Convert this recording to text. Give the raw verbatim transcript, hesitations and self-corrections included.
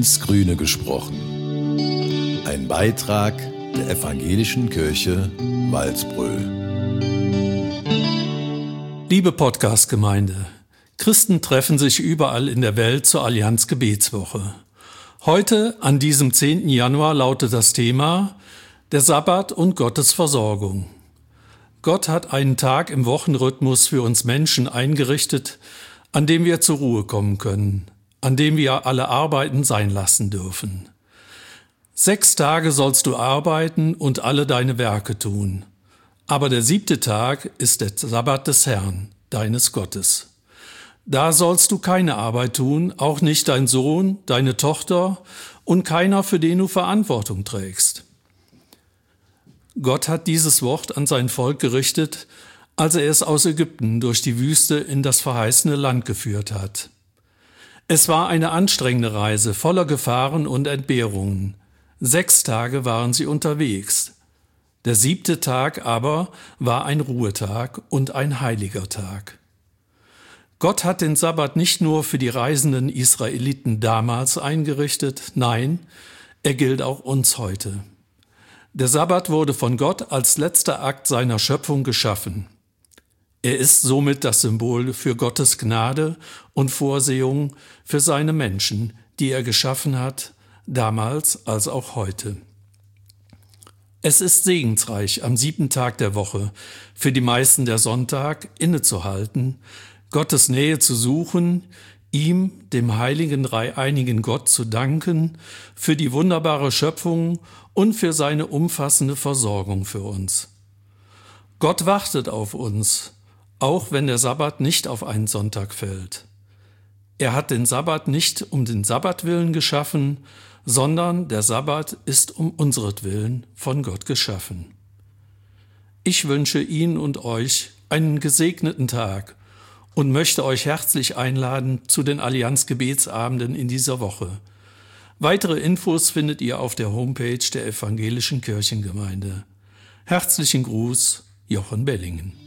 ins Grüne gesprochen. Ein Beitrag der Evangelischen Kirche Walsbröl. Liebe Podcast-Gemeinde, Christen treffen sich überall in der Welt zur Allianz Gebetswoche. Heute, an diesem zehnten Januar, lautet das Thema der Sabbat und Gottes Versorgung. Gott hat einen Tag im Wochenrhythmus für uns Menschen eingerichtet, an dem wir zur Ruhe kommen können, an dem wir alle Arbeiten sein lassen dürfen. Sechs Tage sollst du arbeiten und alle deine Werke tun. Aber der siebte Tag ist der Sabbat des Herrn, deines Gottes. Da sollst du keine Arbeit tun, auch nicht dein Sohn, deine Tochter und keiner, für den du Verantwortung trägst. Gott hat dieses Wort an sein Volk gerichtet, als er es aus Ägypten durch die Wüste in das verheißene Land geführt hat. Es war eine anstrengende Reise, voller Gefahren und Entbehrungen. Sechs Tage waren sie unterwegs. Der siebte Tag aber war ein Ruhetag und ein heiliger Tag. Gott hat den Sabbat nicht nur für die reisenden Israeliten damals eingerichtet, nein, er gilt auch uns heute. Der Sabbat wurde von Gott als letzter Akt seiner Schöpfung geschaffen. Er ist somit das Symbol für Gottes Gnade und Vorsehung für seine Menschen, die er geschaffen hat, damals als auch heute. Es ist segensreich, am siebten Tag der Woche, für die meisten der Sonntag, innezuhalten, Gottes Nähe zu suchen, ihm, dem heiligen dreieinigen Gott, zu danken für die wunderbare Schöpfung und für seine umfassende Versorgung für uns. Gott wartet auf uns, auch wenn der Sabbat nicht auf einen Sonntag fällt. Er hat den Sabbat nicht um den Sabbat willen geschaffen, sondern der Sabbat ist um unseretwillen von Gott geschaffen. Ich wünsche Ihnen und euch einen gesegneten Tag und möchte euch herzlich einladen zu den Allianz-Gebetsabenden in dieser Woche. Weitere Infos findet ihr auf der Homepage der Evangelischen Kirchengemeinde. Herzlichen Gruß, Jochen Bellingen.